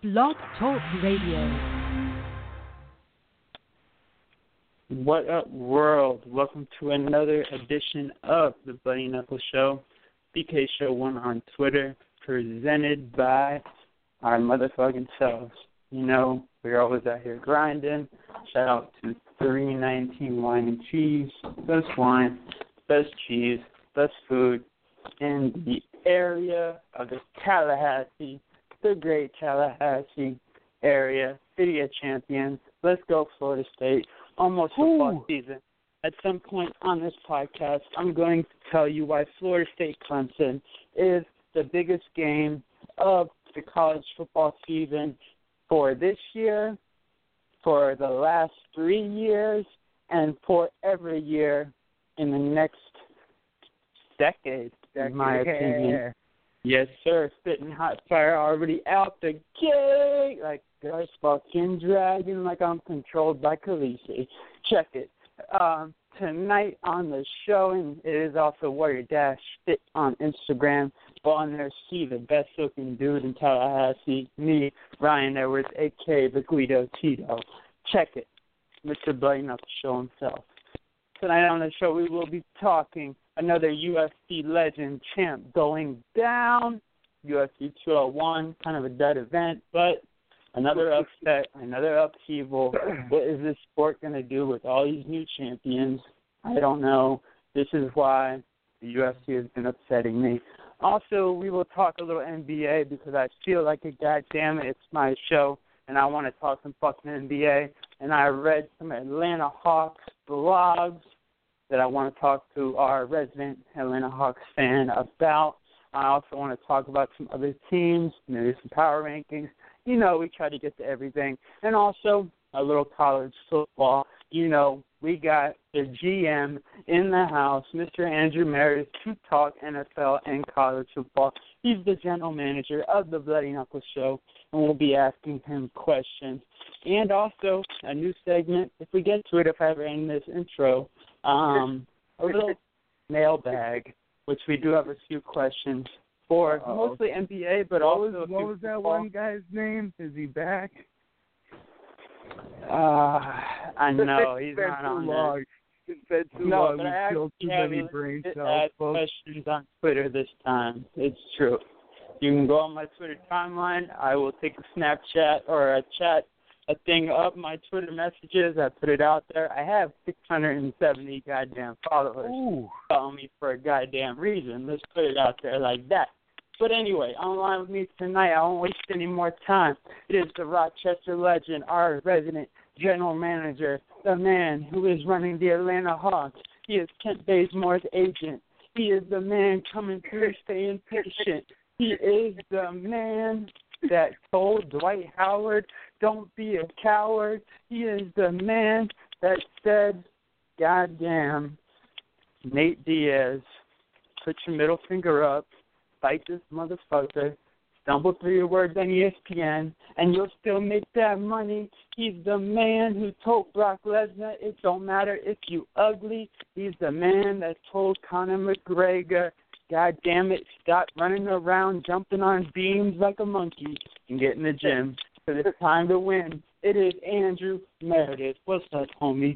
Blog Talk Radio. What up, world? Welcome to another edition of the Bloody Knuckles Show, BK Show 1 on Twitter, presented by our motherfucking selves. You know, we're always out here grinding. Shout out to 319 Wine and Cheese, best wine, best cheese, best food in the area of the Tallahassee, the great Tallahassee area, City of Champions. Let's go, Florida State. Almost football season. At some point on this podcast, I'm going to tell you why Florida State Clemson is the biggest game of the college football season for this year, for the last 3 years, and for every year in the next decade, in my opinion. Yes, sir. Spitting hot fire already out the gate like a fucking dragon, like I'm controlled by Khaleesi. Check it. Tonight on the show, and it is also Warrior Dash Fit on Instagram. Go on there, see the best looking dude in Tallahassee, me, Ryan Edwards, a.k.a. the Guido Tito. Check it. Mr. Bloody Knuckles Show himself. Tonight on the show, we will be talking another UFC legend champ going down. UFC 201, kind of a dead event, but another upset, another upheaval. What is this sport going to do with all these new champions? I don't know. This is why the UFC has been upsetting me. Also, we will talk a little NBA because I feel like it. Goddamn it, it's my show, and I want to talk some fucking NBA. And I read some Atlanta Hawks blogs that I want to talk to our resident Atlanta Hawks fan about. I also want to talk about some other teams, maybe some power rankings. You know, we try to get to everything. And also a little college football. You know, we got the GM in the house, Mr. Andrew Meredith, to talk NFL and college football. He's the general manager of the Bloody Knuckles Show, and we'll be asking him questions. And also a new segment, if we get to it, if I ever end this intro, a little mailbag, which we do have a few questions for, mostly NBA, but also what was that one guy's name? Is he back? I know he's not on there. It's been too long. We've killed too many brain cells. Questions on Twitter this time. It's true. You can go on my Twitter timeline. I will take a Snapchat or a thing up my Twitter messages. I put it out there. I have 670 goddamn followers. Follow me for a goddamn reason. Let's put it out there like that. But anyway, online with me tonight, I won't waste any more time. It is the Rochester legend, our resident general manager, the man who is running the Atlanta Hawks. He is Kent Bazemore's agent. He is the man coming through, staying patient. He is the man that told Dwight Howard, don't be a coward. He is the man that said, goddamn, Nate Diaz, put your middle finger up, fight this motherfucker, stumble through your words on ESPN, and you'll still make that money. He's the man who told Brock Lesnar, it don't matter if you ugly. He's the man that told Conor McGregor, God damn it, stop running around jumping on beams like a monkey and get in the gym because it's time to win. It is Andrew Meredith. What's up, homie?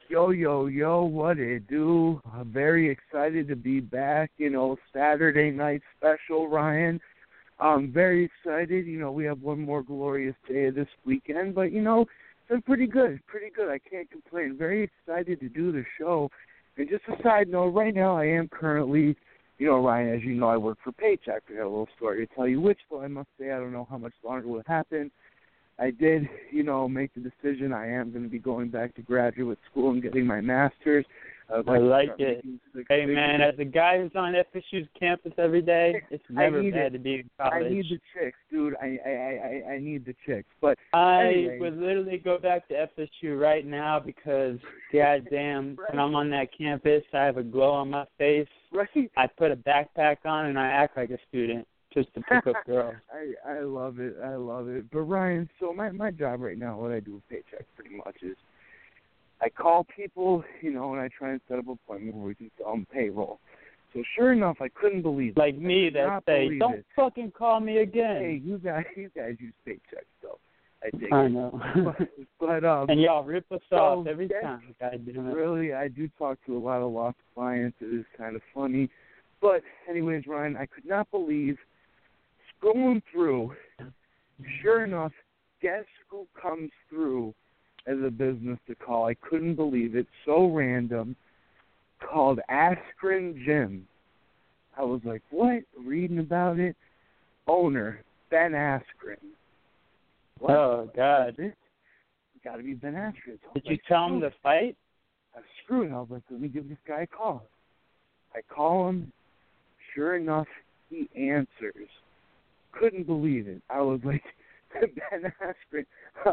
Yo, what it do? I'm very excited to be back, Saturday night special, Ryan. I'm very excited. We have one more glorious day of this weekend, but, it's been pretty good. I can't complain. Very excited to do the show. And just a side note, right now I am currently, Ryan, as you know, I work for Paycheck. I got a little story to tell you, which, well, I must say, I don't know how much longer will happen. I did, make the decision. I am going to be going back to graduate school and getting my master's. I like it. Hey, man, as a guy who's on FSU's campus every day, it's never bad to be in college. I need the chicks, dude. I need the chicks. But I would literally go back to FSU right now because, goddamn, when I'm on that campus, I have a glow on my face. Right. I put a backpack on and I act like a student just to pick up girls. I love it. But, Ryan, so my job right now, what I do with Paycheck pretty much is I call people, and I try and set up an appointment where we can sell them payroll. So sure enough, I couldn't believe it. Like me that say, don't fucking call me again. Hey, you guys use paychecks, though. I know. but and y'all rip us off every time. God damn it. Really, I do talk to a lot of lost clients. It is kind of funny. But anyways, Ryan, I could not believe scrolling through. Sure enough, guess who comes through as a business to call? I couldn't believe it. So random. Called Askren Gym. I was like, what? Reading about it. Owner, Ben Askren. What? Oh, God. It's got to be Ben Askren. Did you tell him to fight? I was screwing. I was like, let me give this guy a call. I call him. Sure enough, he answers. Couldn't believe it. I was like, Ben Askren.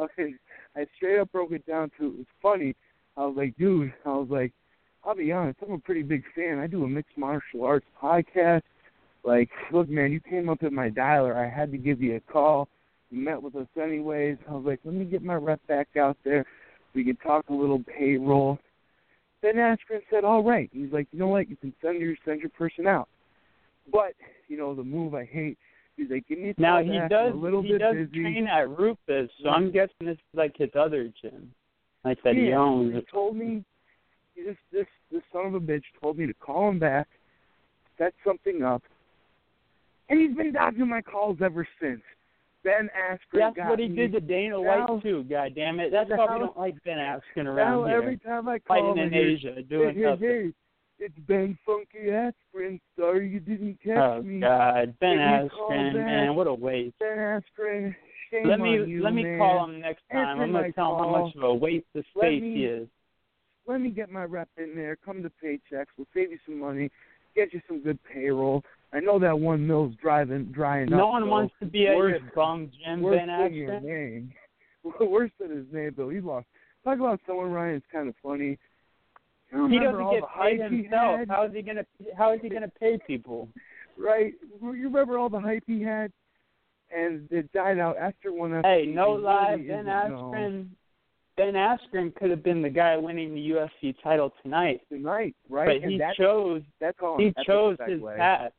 I straight up broke it down to, it was funny. I was like, dude, I'll be honest, I'm a pretty big fan. I do a mixed martial arts podcast. Like, look, man, you came up at my dialer. I had to give you a call. You met with us anyways. I was like, let me get my rep back out there. We can talk a little payroll. Ben Askren said, all right. He's like, you know what? You can send your person out. But, the move I hate, he's like, give me a call now, back. he does train at Rufus, so I'm guessing this is like his other gym. Like that he owns. He told me, this son of a bitch told me to call him back, set something up, and he's been dodging my calls ever since. Ben Askren. That's what he did to Dana White too. God damn it! That's why we don't like Ben Askren around here. Every time I call fighting in Asia, doing nothing. It's Ben Funky Askren. Sorry you didn't catch me. Oh God, Ben Askren, man, what a waste. Ben Askren. Shame let me on you, let me man. call him next time. I'm gonna tell him how much of a waste of space he is. Let me get my rep in there. Come to Paychecks. We'll save you some money. Get you some good payroll. I know that $1 mill's drying up. No one wants to be at your bum gym, Ben Askren. Worse than his name, though. He lost. Talk about someone, Ryan, it's kind of funny. He doesn't get paid himself. How is he gonna pay people? Right. You remember all the hype he had? And it died out after one episode. Hey, no lie, Ben Askren could have been the guy winning the UFC title tonight. Right. But he chose his path.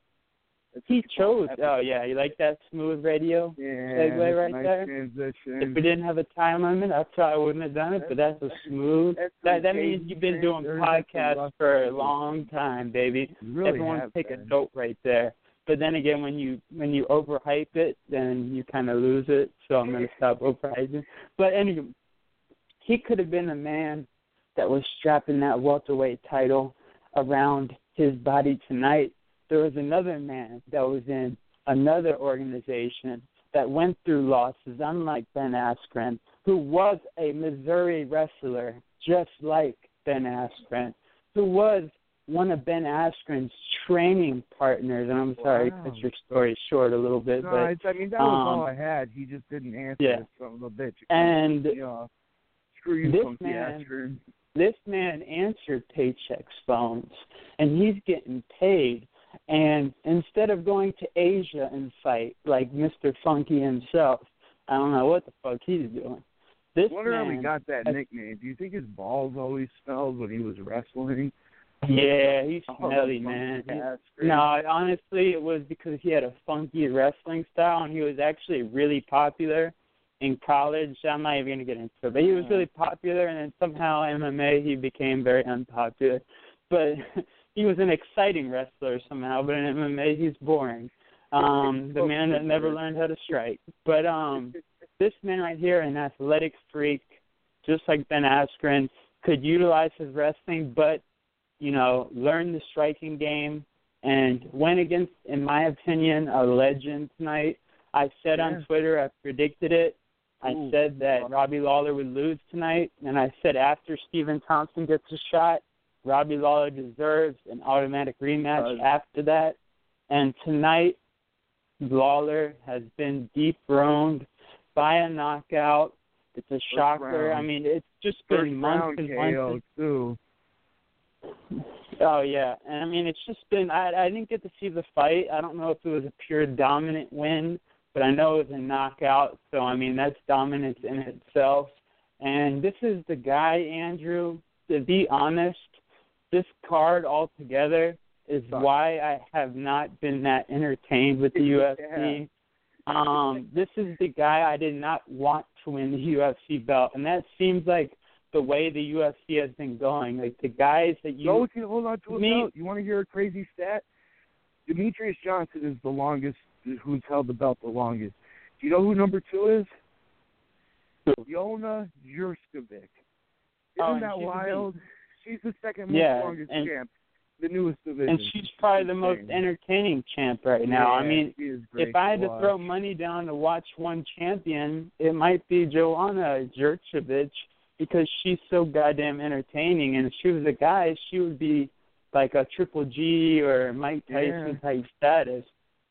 He chose. Oh, yeah. You like that smooth radio segue right nice there? Transition. If we didn't have a time limit, I probably wouldn't have done it, but that's a smooth. That means you've been doing podcasts for a long time, baby. Really everyone's taking a note right there. But then again, when you overhype it, then you kind of lose it. So I'm going to stop overhyping. But anyway, he could have been a man that was strapping that welterweight title around his body tonight. There was another man that was in another organization that went through losses, unlike Ben Askren, who was a Missouri wrestler, just like Ben Askren, who was one of Ben Askren's training partners. And I'm sorry to cut your story short a little bit. No, but that was all I had. He just didn't answer, son of a bitch. And screw you, Funky Askren. This man answered Paycheck's phones, and he's getting paid. And instead of going to Asia and fight like Mr. Funky himself, I don't know what the fuck he's doing. I wonder how he got that nickname. Do you think his balls always smelled when he was wrestling? Yeah, he's smelly, man. No, honestly, it was because he had a funky wrestling style, and he was actually really popular in college. I'm not even going to get into it, but he was really popular, and then somehow MMA, he became very unpopular. But he was an exciting wrestler somehow, but in MMA, he's boring. The man that never learned how to strike. But this man right here, an athletic freak, just like Ben Askren, could utilize his wrestling, but learn the striking game and went against, in my opinion, a legend tonight. I said on Twitter, I predicted it. I said that Robbie Lawler would lose tonight, and I said after Stephen Thompson gets a shot, Robbie Lawler deserves an automatic rematch after that. And tonight, Lawler has been dethroned by a knockout. It's a shocker. I mean, it's just been months and months. Too. Oh, yeah. And, I mean, it's just been – I didn't get to see the fight. I don't know if it was a pure dominant win, but I know it was a knockout. So, I mean, that's dominance in itself. And this is the guy, Andrew, to be honest, this card altogether is why I have not been that entertained with the UFC. This is the guy I did not want to win the UFC belt, and that seems like the way the UFC has been going. Like the guys that you hold on to a belt. You want to hear a crazy stat? Demetrius Johnson is the longest, who's held the belt the longest. Do you know who number 2 is? Yona Jurskovic. Isn't that wild? She's the second most longest champ, the newest division. And she's probably the most entertaining champ right now. I mean, if I had to throw money down to watch one champion, it might be Joanna Jurskovic because she's so goddamn entertaining. And if she was a guy, she would be like a Triple G or Mike Tyson type status.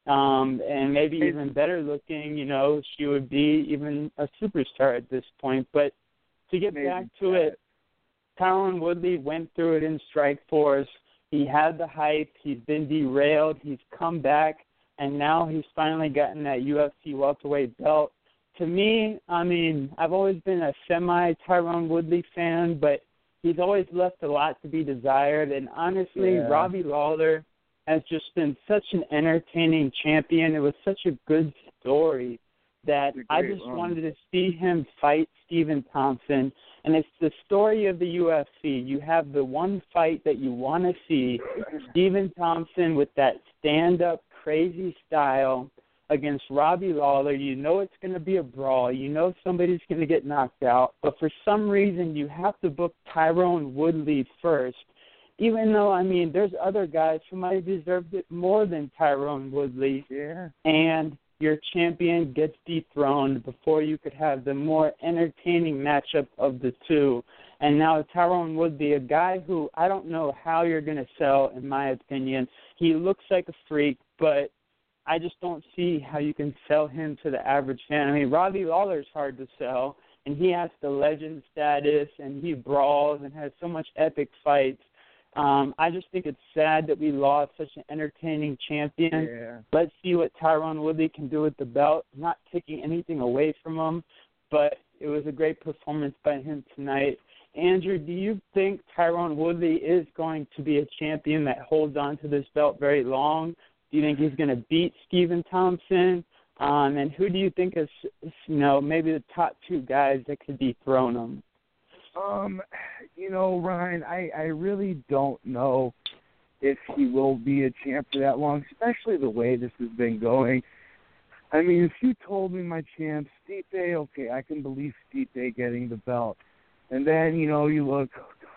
And maybe even better looking, you know, she would be even a superstar at this point. But to get back to it, Tyron Woodley went through it in Strikeforce. He had the hype. He's been derailed. He's come back, and now he's finally gotten that UFC welterweight belt. To me, I mean, I've always been a semi-Tyron Woodley fan, but he's always left a lot to be desired. And honestly, Robbie Lawler has just been such an entertaining champion. It was such a good story that I just wanted to see him fight Stephen Thompson. And it's the story of the UFC. You have the one fight that you want to see, Stephen Thompson with that stand-up crazy style against Robbie Lawler. You know it's going to be a brawl. You know somebody's going to get knocked out. But for some reason, you have to book Tyron Woodley first, even though, I mean, there's other guys who might have deserved it more than Tyron Woodley. Yeah. And your champion gets dethroned before you could have the more entertaining matchup of the two. And now Tyron Woodley, a guy who I don't know how you're going to sell, in my opinion. He looks like a freak, but I just don't see how you can sell him to the average fan. I mean, Robbie Lawler's hard to sell, and he has the legend status, and he brawls and has so much epic fights. I just think it's sad that we lost such an entertaining champion. Yeah. Let's see what Tyron Woodley can do with the belt. I'm not taking anything away from him, but it was a great performance by him tonight. Andrew, do you think Tyron Woodley is going to be a champion that holds on to this belt very long? Do you think he's going to beat Stephen Thompson? And who do you think is, you know, maybe the top 2 guys that could dethrone him? You know, Ryan, I really don't know if he will be a champ for that long, especially the way this has been going. I mean, if you told me my champ, Stipe, okay, I can believe Stipe getting the belt. And then, you know, you look,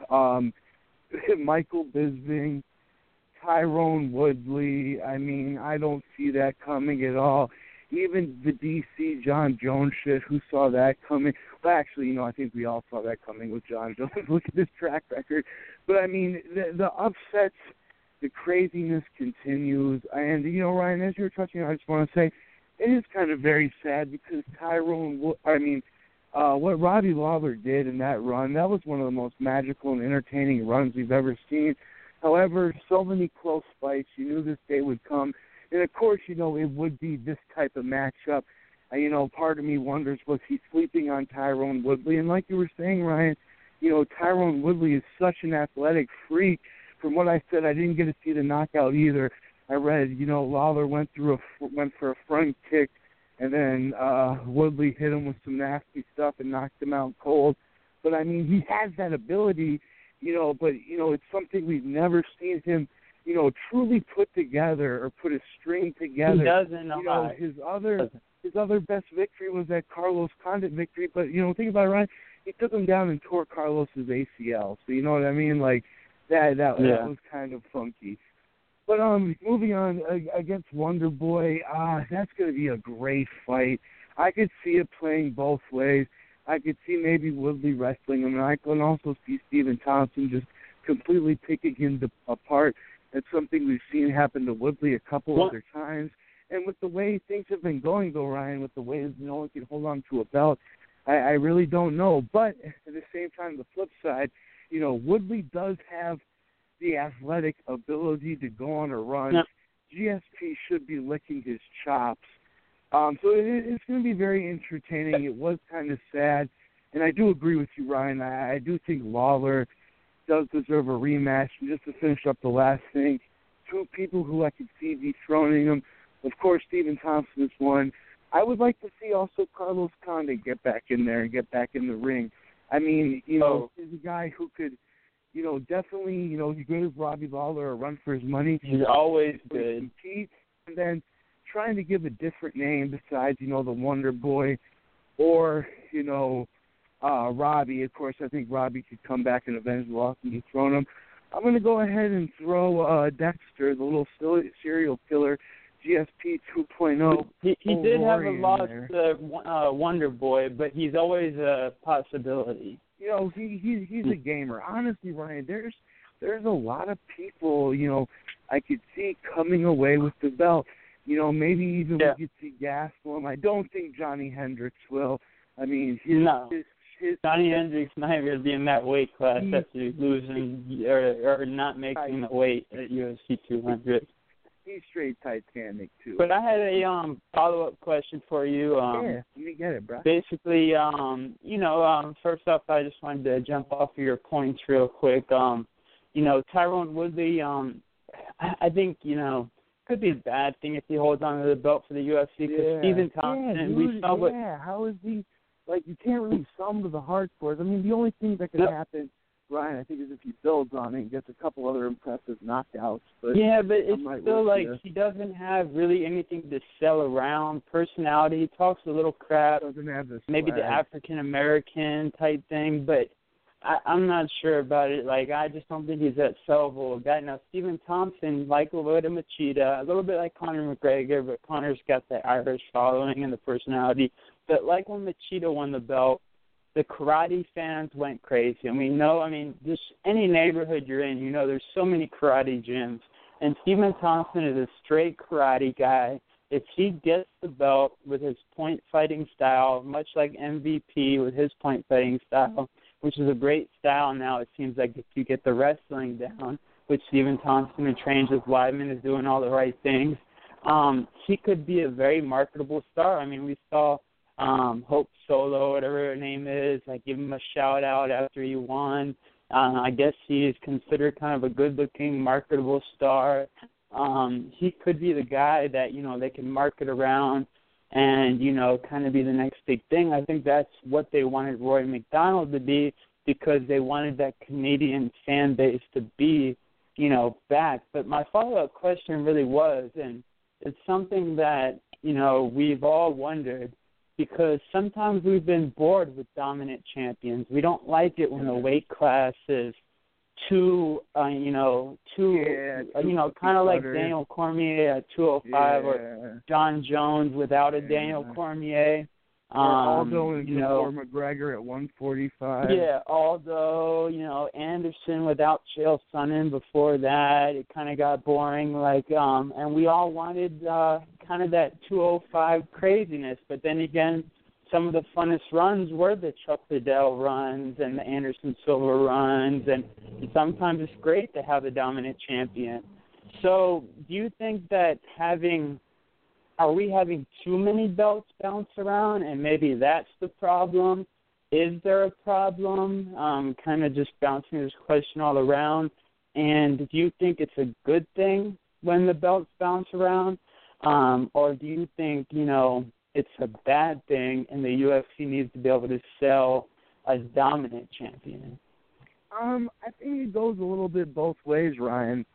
Michael Bisping, Tyron Woodley, I mean, I don't see that coming at all. Even the DC John Jones shit, who saw that coming? Well, actually, you know, I think we all saw that coming with John Jones. Look at this track record. But, I mean, the upsets, the craziness continues. And, you know, Ryan, as you were touching on, I just want to say, it is kind of very sad because what Robbie Lawler did in that run, that was one of the most magical and entertaining runs we've ever seen. However, so many close fights. You knew this day would come. And, of course, you know, it would be this type of matchup. You know, part of me wonders, was he sleeping on Tyron Woodley? And like you were saying, Ryan, you know, Tyron Woodley is such an athletic freak. From what I said, I didn't get to see the knockout either. I read, you know, Lawler went for a front kick, and then Woodley hit him with some nasty stuff and knocked him out cold. But, I mean, he has that ability, you know, but, you know, it's something we've never seen him, you know, truly put together or put a string together. He doesn't know. You know, his other best victory was that Carlos Condit victory. But, you know, think about it, Ryan. He took him down and tore Carlos's ACL. So, you know what I mean? Like, that was kind of funky. But moving on against Wonder Boy, that's going to be a great fight. I could see it playing both ways. I could see maybe Woodley wrestling him, and I can also see Stephen Thompson just completely picking him apart. That's something we've seen happen to Woodley a couple other times. And with the way things have been going, though, Ryan, with the way no one can hold on to a belt, I really don't know. But at the same time, the flip side, you know, Woodley does have the athletic ability to go on a run. Yep. GSP should be licking his chops. So it's going to be very entertaining. It was kind of sad. And I do agree with you, Ryan. I do think Lawler does deserve a rematch. And just to finish up the last thing, two people who I could see dethroning him. Of course, Stephen Thompson is one. I would like to see also Carlos Condit get back in there and get back in the ring. I mean, he's a guy who could, definitely, he gave Robbie Lawler a run for his money. He's always good. And then trying to give a different name besides, the Wonder Boy or, Robbie. Of course, I think Robbie could come back and avenge the loss and dethrone him. I'm going to go ahead and throw Dexter, the little serial killer, GSP 2.0. He did have a loss to Wonder Boy, but he's always a possibility. He's a gamer. Honestly, Ryan, there's a lot of people, I could see coming away with the belt. Maybe even we could see Gastelum. I don't think Johnny Hendricks will. I mean, Johnny Hendricks not going to be in that weight class after losing or not making the weight at UFC 200. He's straight Titanic, too. But I had a follow-up question for you. Let me get it, bro. Basically, first off, I just wanted to jump off of your points real quick. Tyron Woodley, I think, could be a bad thing if he holds on to the belt for the UFC. Because Stephen Thompson, we saw what... Yeah, how is he... you can't really sell him to the hardcores. I mean, the only thing that could happen, Ryan, I think, is if he builds on it and gets a couple other impressive knockouts. But it's still he doesn't have really anything to sell around. Personality, he talks a little crap. Doesn't have this maybe the African-American type thing, but I'm not sure about it. I just don't think he's that sellable guy. Now, Stephen Thompson, like Lyoto Machida, a little bit like Conor McGregor, but Conor's got the Irish following and the personality. But like when Machida won the belt, the karate fans went crazy. Just any neighborhood you're in, there's so many karate gyms. And Stephen Thompson is a straight karate guy. If he gets the belt with his point fighting style, much like MVP with his point fighting style, which is a great style now, it seems like if you get the wrestling down, which Stephen Thompson, who trains with Weidman, is doing all the right things, he could be a very marketable star. We saw Hope Solo, whatever her name is, give him a shout out after he won. I guess he is considered kind of a good looking, marketable star. He could be the guy that, they can market around and, kind of be the next big thing. I think that's what they wanted Roy McDonald to be, because they wanted that Canadian fan base to be, back. But my follow-up question really was, and it's something that, we've all wondered, because sometimes we've been bored with dominant champions. We don't like it when the weight class is too kind of like Daniel Cormier at 205 or John Jones without a Daniel Cormier. Aldo and McGregor at 145. Yeah, Aldo, Anderson without Chael Sonnen before that. It kind of got boring. And we all wanted kind of that 205 craziness. But then again, some of the funnest runs were the Chuck Liddell runs and the Anderson Silva runs. And sometimes it's great to have a dominant champion. So do you think that are we having too many belts bounce around, and maybe that's the problem? Is there a problem? Kind of just bouncing this question all around. And do you think it's a good thing when the belts bounce around? Or do you think, it's a bad thing and the UFC needs to be able to sell a dominant champion? I think it goes a little bit both ways, Ryan.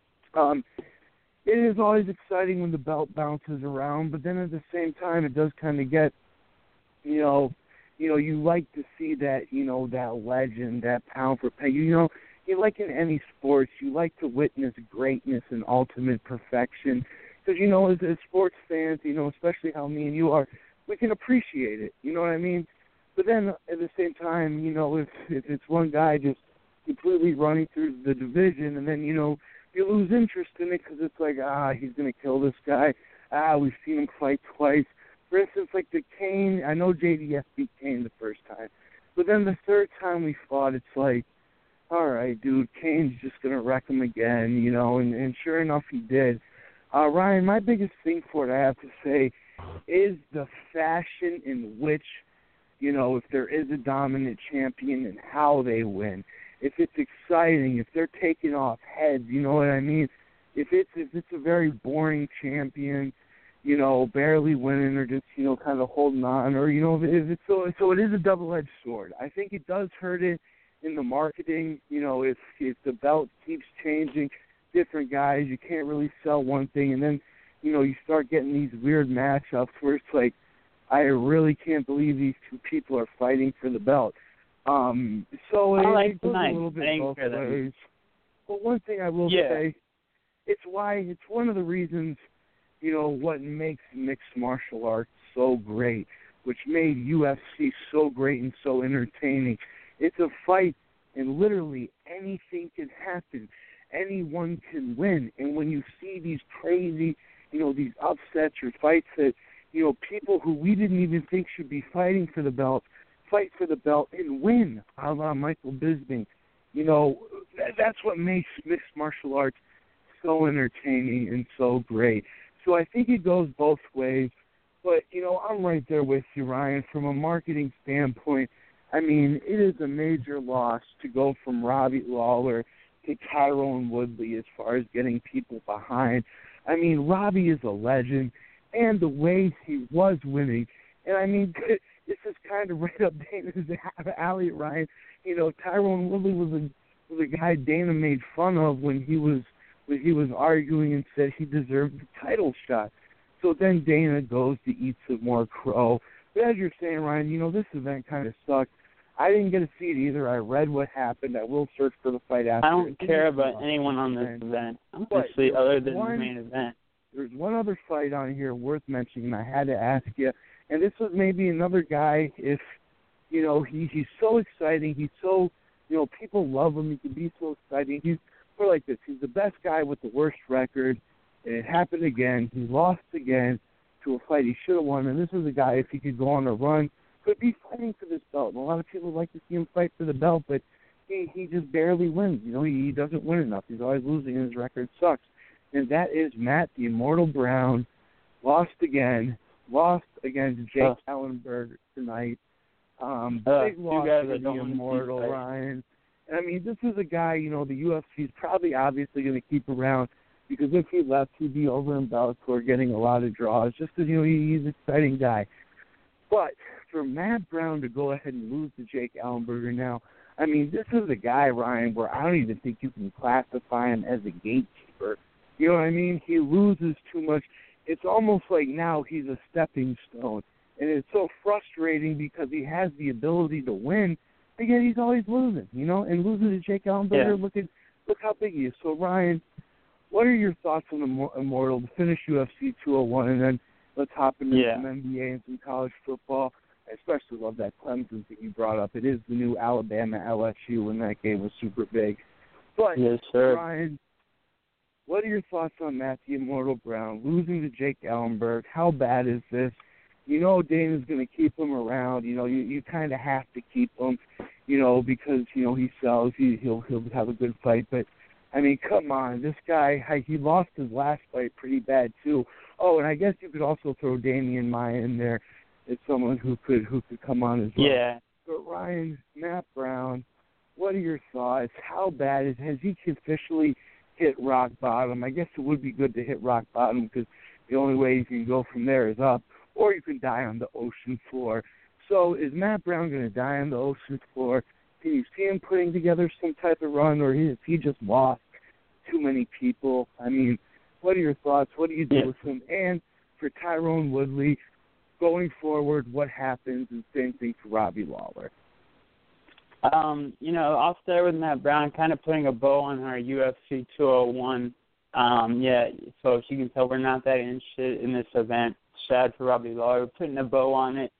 It is always exciting when the belt bounces around, but then at the same time, it does kind of get, you like to see that, that legend, that pound for pound. You like in any sports, you like to witness greatness and ultimate perfection. Because, as sports fans, especially how me and you are, we can appreciate it. You know what I mean? But then at the same time, if it's one guy just completely running through the division, and then, you lose interest in it because it's like, he's going to kill this guy. We've seen him fight twice. For instance, like the Kane, I know JDS beat Kane the first time, but then the third time we fought, it's like, all right, dude, Kane's just going to wreck him again, and sure enough, he did. Ryan, my biggest thing for it, I have to say, is the fashion in which, if there is a dominant champion and how they win. If it's exciting, if they're taking off heads, you know what I mean? if it's a very boring champion, you know, barely winning or just, you know, kind of holding on, or, you know, if it's so it is a double-edged sword. I think it does hurt it in the marketing. You know, if the belt keeps changing, different guys, you can't really sell one thing, and then, you know, you start getting these weird matchups where it's like, I really can't believe these two people are fighting for the belt. So it goes a little bit both ways. But one thing I will say, it's one of the reasons, you know, what makes mixed martial arts so great, which made UFC so great and so entertaining. It's a fight, and literally anything can happen. Anyone can win. And when you see these crazy, you know, these upsets or fights that, you know, people who we didn't even think should be fighting for the belt, fight for the belt and win, a la Michael Bisping. You know, that's what makes mixed martial arts so entertaining and so great. So I think it goes both ways. But, you know, I'm right there with you, Ryan. From a marketing standpoint, I mean, it is a major loss to go from Robbie Lawler to Tyron Woodley as far as getting people behind. I mean, Robbie is a legend, and the way he was winning. And, I mean, this is kind of right up Dana's alley, Ryan. You know, Tyron Woodley was a guy Dana made fun of when he was arguing and said he deserved the title shot. So then Dana goes to eat some more crow. But as you're saying, Ryan, you know, this event kind of sucked. I didn't get to see it either. I read what happened. I will search for the fight after. I don't care about anyone on this event, honestly, other than the main event. There's one other fight on here worth mentioning, and I had to ask you. And this was maybe another guy, if, you know, he's so exciting. He's so, you know, people love him. He can be so exciting. He's like this. He's the best guy with the worst record. And it happened again. He lost again to a fight he should have won. And this is a guy, if he could go on a run, could be fighting for this belt. And a lot of people like to see him fight for the belt, but he just barely wins. You know, he doesn't win enough. He's always losing, and his record sucks. And that is Matt the Immortal Brown. Lost again to Jake Ellenberger tonight. Big loss for the Immortal, Ryan. And, I mean, this is a guy, you know, the UFC is probably obviously going to keep around, because if he left, he'd be over in Bellator getting a lot of draws, just because, you know, he's an exciting guy. But for Matt Brown to go ahead and lose to Jake Ellenberger now, I mean, this is a guy, Ryan, where I don't even think you can classify him as a gatekeeper. You know what I mean? He loses too much. It's almost like now he's a stepping stone. And it's so frustrating because he has the ability to win, but yet he's always losing, you know? And losing to Jake Ellenberger, look how big he is. So, Ryan, what are your thoughts on the Immortal to finish UFC 201, and then let's hop into some NBA and some college football? I especially love that Clemson that you brought up. It is the new Alabama LSU, and that game was super big. But, yes, sir. Ryan, what are your thoughts on Matt the Immortal Brown losing to Jake Ellenberger? How bad is this? You know Dana's going to keep him around. You know, you kind of have to keep him, you know, because, you know, he sells. He'll have a good fight. But, I mean, come on. This guy, he lost his last fight pretty bad, too. Oh, and I guess you could also throw Damian Maia in there as someone who could come on as well. Yeah. But, Ryan, Matt Brown, what are your thoughts? How bad has he officially hit rock bottom? I guess it would be good to hit rock bottom, because the only way you can go from there is up, or you can die on the ocean floor. So is Matt Brown going to die on the ocean floor? Can you see him putting together some type of run, or has he just lost too many people? I mean, what are your thoughts? What do you do with him? And for Tyron Woodley, going forward, what happens? And same thing for Robbie Lawler. You know, I'll start with Matt Brown, kind of putting a bow on our UFC 201. So as you can tell, we're not that interested in this event. Sad for Robbie Lawler. We're putting a bow on it.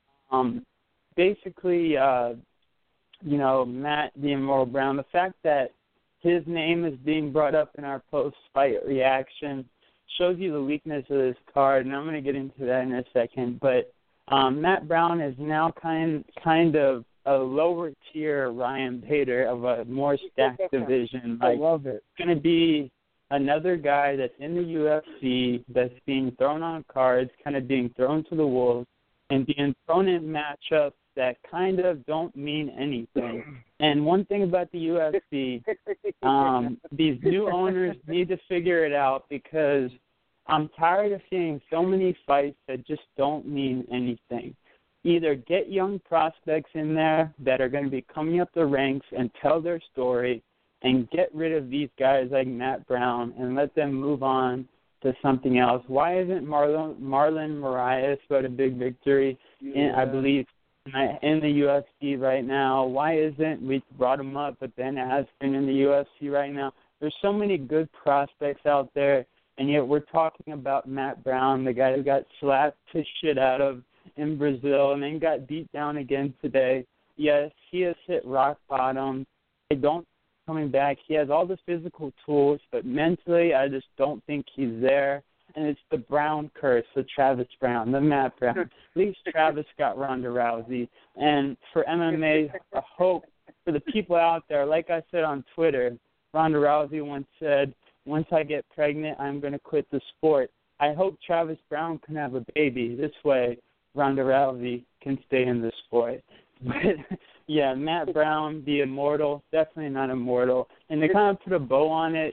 Basically, you know, Matt the Immortal Brown, the fact that his name is being brought up in our post-fight reaction shows you the weakness of this card, and I'm going to get into that in a second. But Matt Brown is now kind of a lower tier Ryan Bader of a more stacked division. I love it. It's going to be another guy that's in the UFC that's being thrown on cards, kind of being thrown to the wolves. and being thrown in matchups that kind of don't mean anything. And one thing about the UFC, these new owners need to figure it out, because I'm tired of seeing so many fights that just don't mean anything. Either get young prospects in there that are going to be coming up the ranks and tell their story, and get rid of these guys like Matt Brown and let them move on to something else. Why isn't Marlon Moraes got a big victory, I believe, in the UFC right now? Why isn't, we brought him up, but Ben Askren in the UFC right now? There's so many good prospects out there, and yet we're talking about Matt Brown, the guy who got slapped the shit out of in Brazil and then got beat down again today. Yes, he has hit rock bottom. I don't coming back. He has all the physical tools, but mentally I just don't think he's there. And it's the Brown curse, the Travis Brown, the Matt Brown. At least Travis got Ronda Rousey. And for MMA, a hope for the people out there, like I said on Twitter, Ronda Rousey once said, once I get pregnant, I'm going to quit the sport. I hope Travis Brown can have a baby. This way, Ronda Rousey can stay in the sport. But, yeah, Matt Brown, the immortal, definitely not immortal. And to kind of put a bow on it,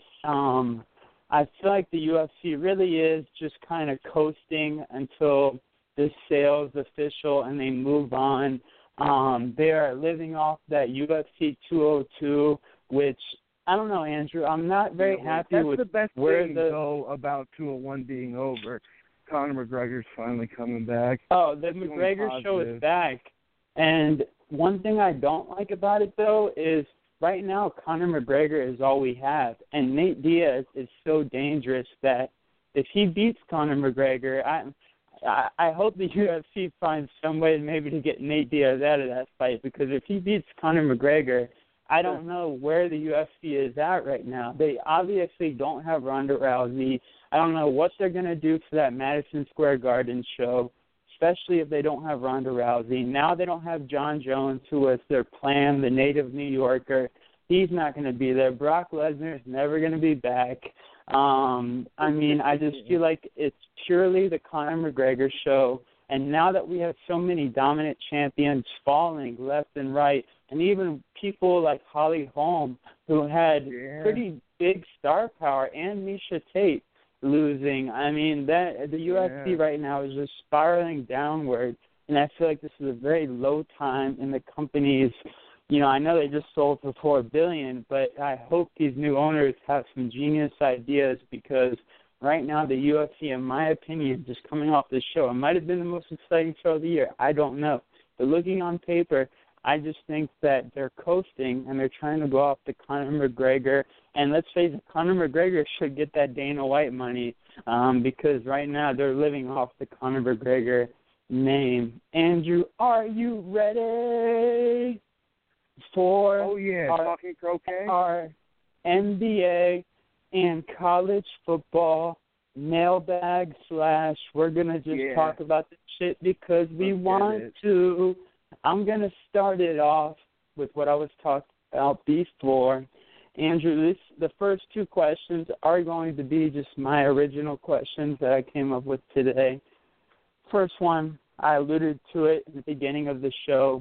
I feel like the UFC really is just kind of coasting until this sale is official and they move on. They are living off that UFC 202, which, I don't know, Andrew, I'm not very happy with the best where thing, though, about 201 being over. Conor McGregor's finally coming back. Oh, the McGregor show is back. And one thing I don't like about it, though, is right now Conor McGregor is all we have. And Nate Diaz is so dangerous that if he beats Conor McGregor, I hope the UFC finds some way maybe to get Nate Diaz out of that fight, because if he beats Conor McGregor, I don't know where the UFC is at right now. They obviously don't have Ronda Rousey. I don't know what they're going to do for that Madison Square Garden show, especially if they don't have Ronda Rousey. Now they don't have John Jones, who was their plan, the native New Yorker. He's not going to be there. Brock Lesnar's never going to be back. I mean, I just feel like it's purely the Conor McGregor show. And now that we have so many dominant champions falling left and right, and even people like Holly Holm, who had pretty big star power, and Misha Tate losing. I mean, that the UFC right now is just spiraling downward, and I feel like this is a very low time in the company's. You know, I know they just sold for $4 billion, but I hope these new owners have some genius ideas, because right now the UFC, in my opinion, just coming off this show, it might have been the most exciting show of the year. I don't know. But looking on paper, I just think that they're coasting and they're trying to go off the Conor McGregor. And let's face it, Conor McGregor should get that Dana White money, because right now they're living off the Conor McGregor name. Andrew, are you ready for talking croquet? Our NBA and college football mailbag / we're going to just talk about the shit because we want to. I'm going to start it off with what I was talking about before. Andrew, the first two questions are going to be just my original questions that I came up with today. First one, I alluded to it at the beginning of the show.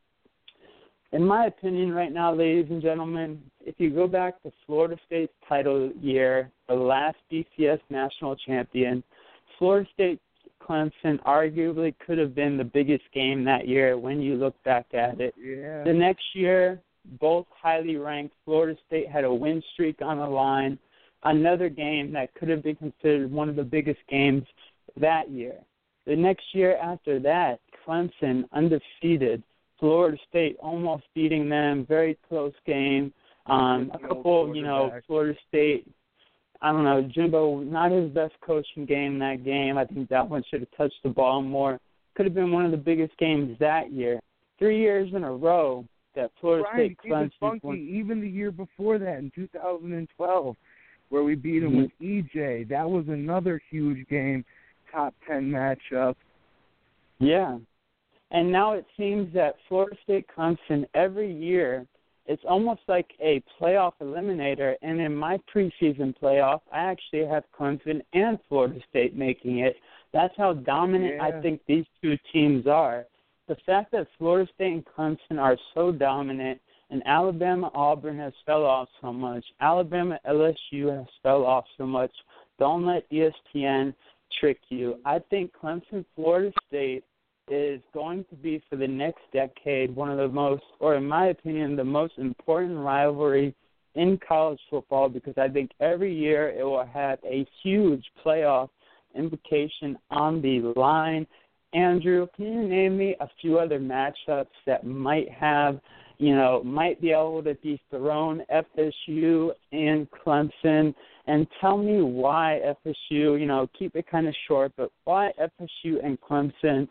In my opinion right now, ladies and gentlemen, if you go back to Florida State's title year, the last BCS national champion, Florida State Clemson arguably could have been the biggest game that year when you look back at it. Yeah. The next year, both highly ranked, Florida State had a win streak on the line, another game that could have been considered one of the biggest games that year. The next year after that, Clemson undefeated, Florida State almost beating them, very close game. A couple, Florida State, I don't know, Jimbo, not his best coaching game that game. I think that one should have touched the ball more. Could have been one of the biggest games that year. 3 years in a row that Florida State Clemson won. Even the year before that, in 2012, where we beat them with EJ, that was another huge game, top 10 matchup. Yeah. And now it seems that Florida State Clemson every year, it's almost like a playoff eliminator. And in my preseason playoff, I actually have Clemson and Florida State making it. That's how dominant I think these two teams are. The fact that Florida State and Clemson are so dominant, and Alabama, Auburn has fell off so much. Alabama, LSU has fell off so much. Don't let ESPN trick you. I think Clemson, Florida State is going to be, for the next decade, one of the most, or in my opinion, the most important rivalry in college football, because I think every year it will have a huge playoff implication on the line. Andrew, can you name me a few other matchups that might have, might be able to dethrone FSU and Clemson? And tell me why FSU, keep it kind of short, but why FSU and Clemson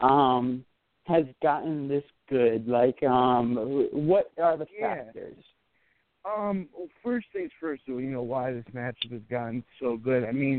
has gotten this good? Like, what are the factors? Well, first things first, why this matchup has gotten so good. I mean,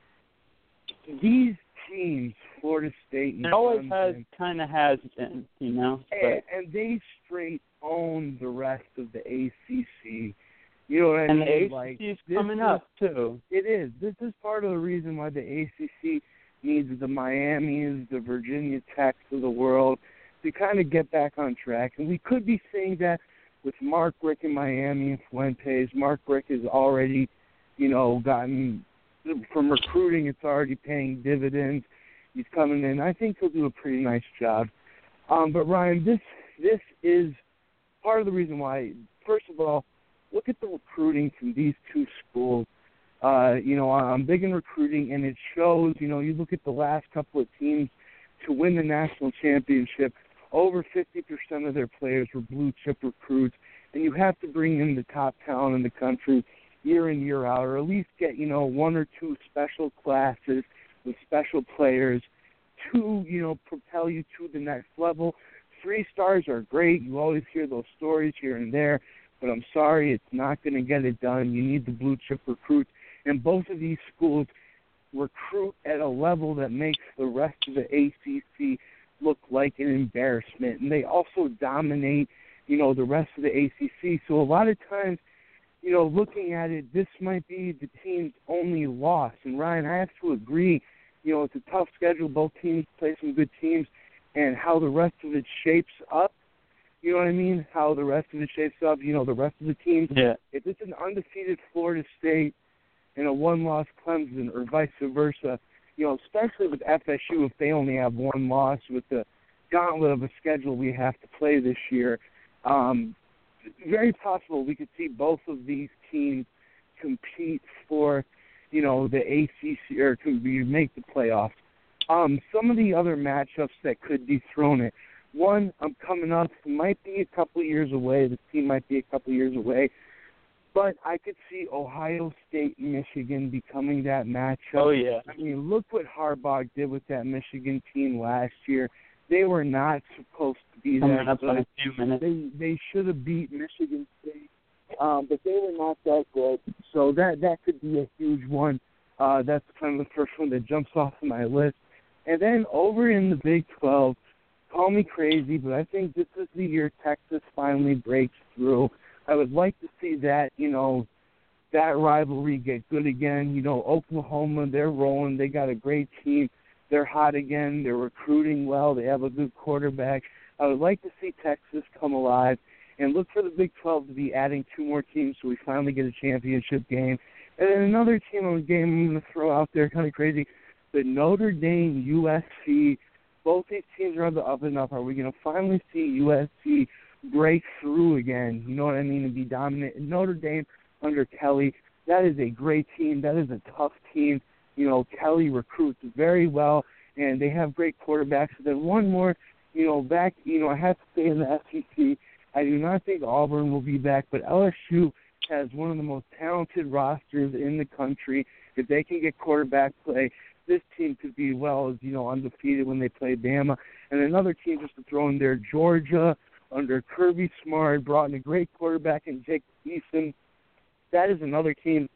these teams, Florida State and it always Clemson, has been, and they straight own the rest of the ACC. You know what I mean? And the ACC is coming up, too. It is. This is part of the reason why the ACC needs the Miamis, the Virginia Techs of the world to kind of get back on track. And we could be seeing that with Mark Richt in Miami and Fuentes. Mark Richt has already, gotten, from recruiting, it's already paying dividends. He's coming in. I think he'll do a pretty nice job. But, Ryan, this is part of the reason why, first of all, look at the recruiting from these two schools. I'm big in recruiting, and it shows, you look at the last couple of teams to win the national championship, over 50% of their players were blue-chip recruits, and you have to bring in the top talent in the country year in, year out, or at least get, one or two special classes with special players to, propel you to the next level. 3 stars are great. You always hear those stories here and there, but I'm sorry, it's not going to get it done. You need the blue-chip recruits, and both of these schools recruit at a level that makes the rest of the ACC look like an embarrassment, and they also dominate, the rest of the ACC. So a lot of times, looking at it, this might be the team's only loss. And, Ryan, I have to agree, it's a tough schedule. Both teams play some good teams, and how the rest of it shapes up, you know what I mean? How the rest of it shapes up, the rest of the teams. Yeah. If it's an undefeated Florida State and a one-loss Clemson or vice versa, especially with FSU, if they only have one loss with the gauntlet of a schedule we have to play this year, very possible we could see both of these teams compete for, the ACC or make the playoffs. Some of the other matchups that could dethrone it. One, I'm coming up, might be a couple of years away. The team might be a couple of years away. But I could see Ohio State and Michigan becoming that matchup. Oh, yeah. I mean, look what Harbaugh did with that Michigan team last year. They were not supposed to be coming that up in a few minutes. They should have beat Michigan State, but they were not that good. So that could be a huge one. That's kind of the first one that jumps off of my list. And then over in the Big 12, call me crazy, but I think this is the year Texas finally breaks through. I would like to see that, that rivalry get good again. Oklahoma, they're rolling. They got a great team. They're hot again. They're recruiting well. They have a good quarterback. I would like to see Texas come alive and look for the Big 12 to be adding 2 more teams so we finally get a championship game. And then another team on the game I'm going to throw out there, kind of crazy, the Notre Dame, USC. Both these teams are on the up and up. Are we going to finally see USC break through again, you know what I mean, and be dominant? And Notre Dame under Kelly, that is a great team. That is a tough team. Kelly recruits very well, and they have great quarterbacks. And then one more, back, I have to say in the SEC, I do not think Auburn will be back, but LSU has one of the most talented rosters in the country. If they can get quarterback play, this team could be undefeated when they play Bama. And another team just to throw in there, Georgia, under Kirby Smart, brought in a great quarterback in Jake Eason. That is another team.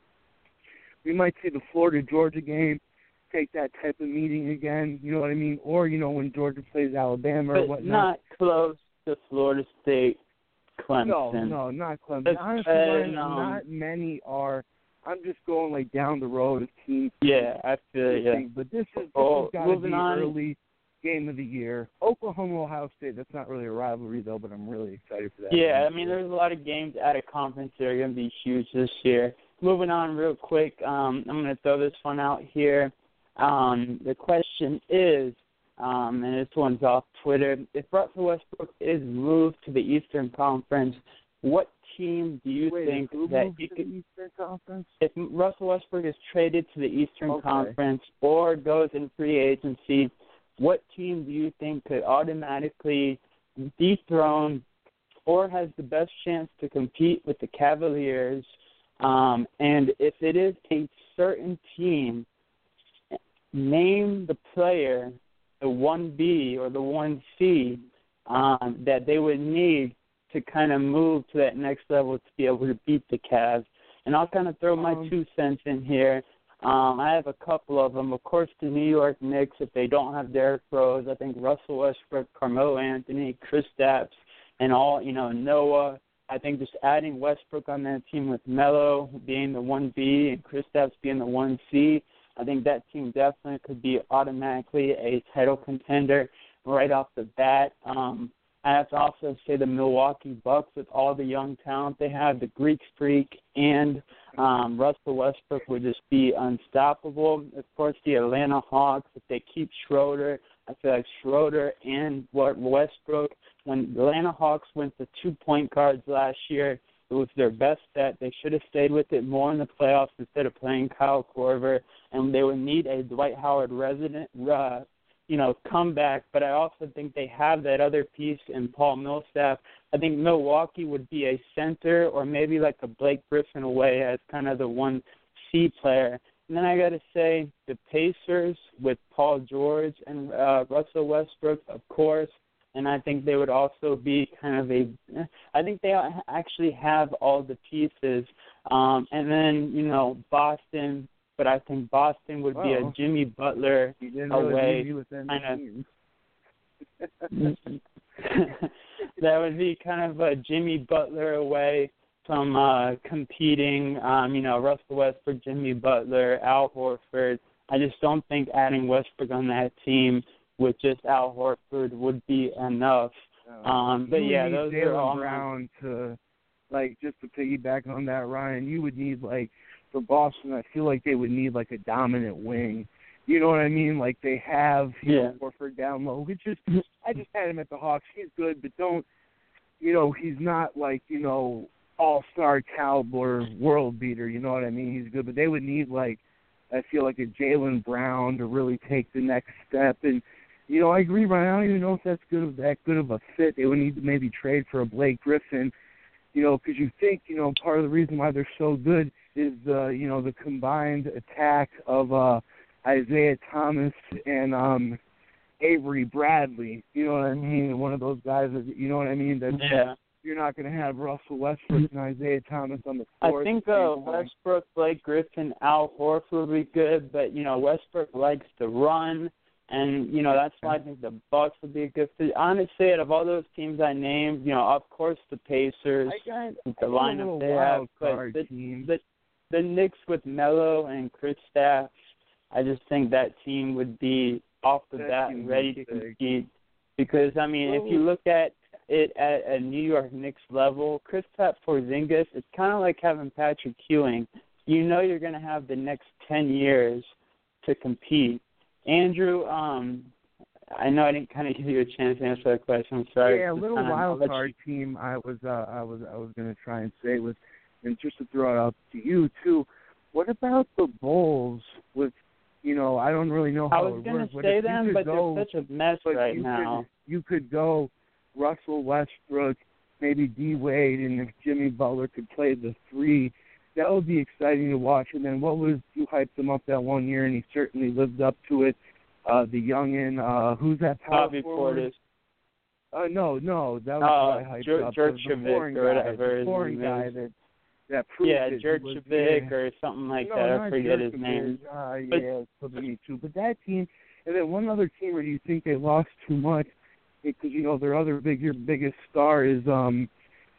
We might see the Florida-Georgia game take that type of meeting again, you know what I mean? Or, when Georgia plays Alabama or whatnot. Not close to Florida State, Clemson. No, not Clemson. Honestly, not many are I'm just going like down the road of teams. Yeah, I feel it, yeah. But this has got to be early game of the year. Oklahoma, Ohio State, that's not really a rivalry, though, but I'm really excited for that. Yeah, I mean, there's a lot of games at a conference that are going to be huge this year. Moving on real quick, I'm going to throw this one out here. The question is, and this one's off Twitter, if Russell Westbrook is moved to the Eastern Conference, what team do you think that he could? Eastern Conference? If Russell Westbrook is traded to the Eastern Conference or goes in free agency, what team do you think could automatically dethrone or has the best chance to compete with the Cavaliers? And if it is a certain team, name the player, the 1B or the 1C, that they would need to kind of move to that next level to be able to beat the Cavs. And I'll kind of throw my 2 cents in here. I have a couple of them. Of course, the New York Knicks, if they don't have Derrick Rose, I think Russell Westbrook, Carmelo Anthony, Kristaps, and all, Noah. I think just adding Westbrook on that team with Melo being the 1B and Kristaps being the 1C, I think that team definitely could be automatically a title contender right off the bat. I have to also say the Milwaukee Bucks with all the young talent they have, the Greek Freak and Russell Westbrook would just be unstoppable. Of course, the Atlanta Hawks, if they keep Schroeder, I feel like Schroeder and Westbrook, when the Atlanta Hawks went to 2 point guards last year, it was their best bet. They should have stayed with it more in the playoffs instead of playing Kyle Korver, and they would need a Dwight Howard resident comeback, but I also think they have that other piece in Paul Millsap. I think Milwaukee would be a center or maybe like a Blake Griffin away as kind of the 1C player. And then I got to say the Pacers with Paul George and Russell Westbrook, of course, and I think they would also be kind of I think they actually have all the pieces. And then, Boston, but I think Boston would be a Jimmy Butler away. That would be kind of a Jimmy Butler away from competing. Russell Westbrook, Jimmy Butler, Al Horford. I just don't think adding Westbrook on that team with just Al Horford would be enough. But yeah, those are all. Brown to, just to piggyback on that, Ryan, you would need for Boston, I feel like they would need a dominant wing. You know what I mean? Like they have Horford down low. I just had him at the Hawks. He's good, but don't, he's not all-star caliber world beater. You know what I mean? He's good, but they would need I feel like a Jaylen Brown to really take the next step. And I agree, Ryan. I don't even know if that's that good of a fit. They would need to maybe trade for a Blake Griffin. Because you think part of the reason why they're so good is the combined attack of Isaiah Thomas and Avery Bradley. You know what I mean? One of those guys that you're not going to have Russell Westbrook and Isaiah Thomas on the floor. I think Westbrook, Blake Griffin, Al Horford would be good, but Westbrook likes to run, and that's why I think the Bucks would be a good fit. Honestly, out of all those teams I named, of course the Pacers, the lineup they have, but the Knicks with Melo and Kristaps, I just think that team would be off the bat ready to compete. Because, if you look at it at a New York Knicks level, Kristaps Porzingis, it's kind of like having Patrick Ewing. You're going to have the next 10 years to compete. Andrew, I know I didn't kind of give you a chance to answer that question. I'm sorry. Yeah, a little wild card team I was going to try and say was, and just to throw it out to you too, what about the Bulls with, I don't really know how it works. I was going to say them, but they're such a mess right now. You could go Russell Westbrook, maybe D. Wade, and if Jimmy Butler could play the 3, that would be exciting to watch. And then you hyped him up that one year, and he certainly lived up to it. The youngin, who's that power Bobby forward? Portis. No, that was what I hyped up. Jurčević or whatever. The foreign guy that proved it. Jurčević or something like that. I forget his name. But me too. But that team, and then one other team where you think they lost too much, because their other biggest star is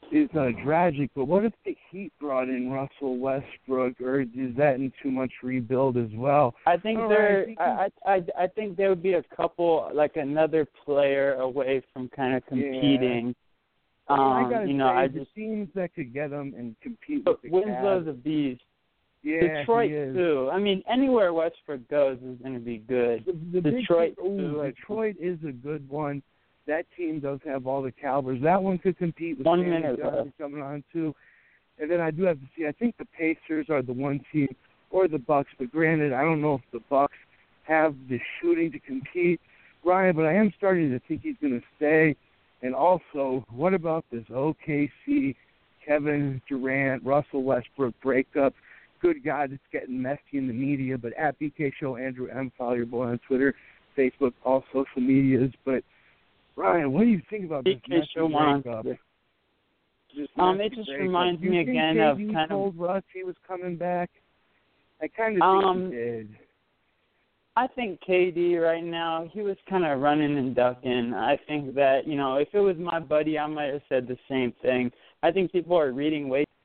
is tragic. But what if the Heat brought in Russell Westbrook, or is that in too much rebuild as well? I think I think there would be a couple, like another player away from kind of competing. Yeah. I gotta say, the teams that could get them and compete with the Winslow's a beast. Yeah, Detroit too. I mean, anywhere Westbrook goes is going to be good. Detroit too. Detroit is a good one. That team does have all the calibers. That one could compete with 1 minute coming on too. And then I do have to see. I think the Pacers are the one team, or the Bucks. But granted, I don't know if the Bucks have the shooting to compete, Ryan. But I am starting to think he's going to stay. And also, what about this OKC, Kevin Durant, Russell Westbrook breakup? Good God, it's getting messy in the media. But at BK Show, Andrew M. Follow your boy on Twitter, Facebook, all social medias. But Ryan, what do you think about this messy breakup? It just reminds me again of KD kind told Russ he was coming back? I kind of think he did. I think KD right now, he was kind of running and ducking. I think that, if it was my buddy, I might have said the same thing. I think people are reading way